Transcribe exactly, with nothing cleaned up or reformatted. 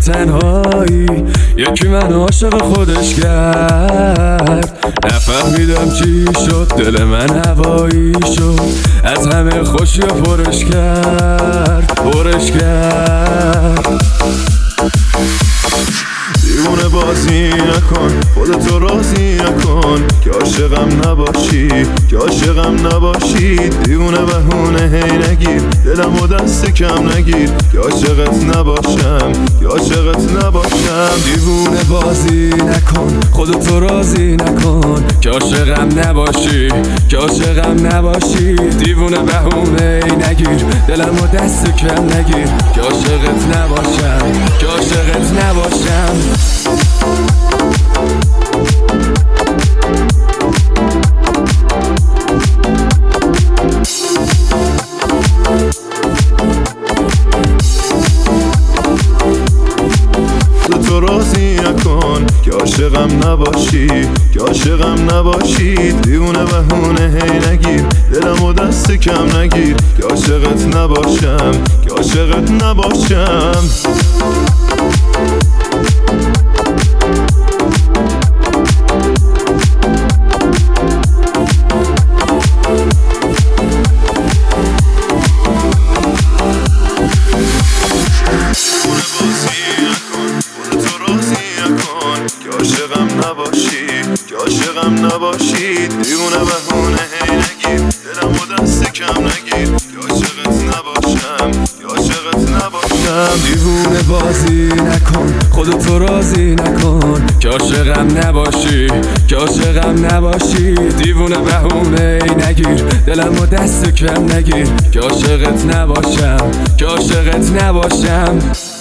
تنهایی یکی من عاشق خودش کرد. نفهمیدم چی شد، دل من هوایی شد، از همه خوشی پرش کرد پرش کرد. دیوونه بازی نکن، خودتو راضی نکن که عاشقم نباشی که عاشقم نباشی. دیوونه بهونه هی نگیر، دلمو دست کم نگیر که عاشقت نباشم که عاشقت نباشم. دیوونه بازی نکن، خودتو راضی نکن که عاشقم نباشی که عاشقم نباشی. دیوونه بهونه هی نگیر، دلمو دست کم نگیر که عاشقت نباشم که عاشقت نباشم. تو راضی نکن که عاشقم نباشی که عاشقم نباشی. دیوونه بهونه هی نگیر، دلمو دست کم نگیر که عاشقت نباشم که عاشقت نباشم. عاشقم نباشی که عاشقم نباشی. دیوونه بهونه هی نگیر، دلمو دست کم نگیر که عاشقت نباشم که عاشقت نباشم. دیوونه بازی نکن، خودتو راضی نکن که عاشقم نباشی که عاشقم نباشی. دیوونه بهونه ای نگیر، دلمو دست کم نگیر که عاشقت نباشم که عاشقت نباشم.